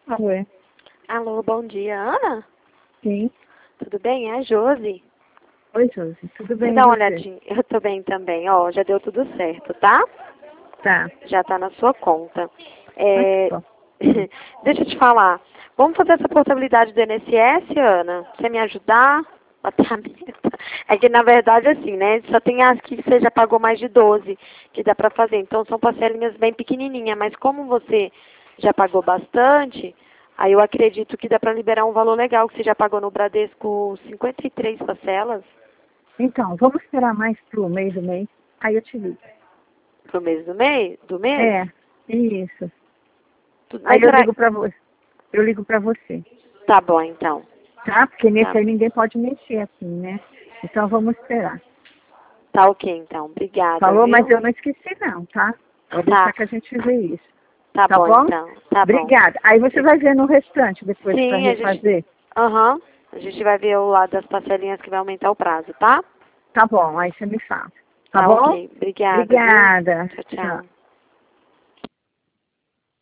Alô? Alô, bom dia, Ana? Sim. Tudo bem? É a Josi. Oi, Josi. Tudo bem, Dá uma você? olhadinha. Eu tô bem também. Ó, já deu tudo certo, tá? Tá. Já tá na sua conta. Ah, que bom. Deixa eu te falar. Vamos fazer essa portabilidade do INSS, Ana? Você me ajudar? Bater a meta. É que, na verdade, assim, né? Só tem as que você já pagou mais de 12 que dá pra fazer. Então, são parcelinhas bem pequenininhas. Mas como você já pagou bastante, aí eu acredito que dá pra liberar um valor legal, que você já pagou no Bradesco 53 parcelas Então, vamos esperar mais pro meio do mês. Aí eu te ligo. pro mês do mês? Do mês? É, isso. Aí Mas eu será... ligo pra você. Eu ligo pra você. Tá bom, então. Tá? Porque nesse Tá. aí ninguém pode mexer assim, né? Então vamos esperar. Tá ok, então. Obrigada, Falou, mas viu? eu não esqueci não, tá? Vou Tá. deixar que a gente vê isso. Tá Tá bom, bom? então. Tá bom. Obrigada. Aí você vai ver no restante depois pra Sim, a gente... refazer. Aham. A gente vai ver o lado das parcelinhas que vai aumentar o prazo, tá? Tá bom, aí você me fala. Tá Tá bom? ok. Obrigada, viu? Obrigada. Tchau, Tchau. tchau.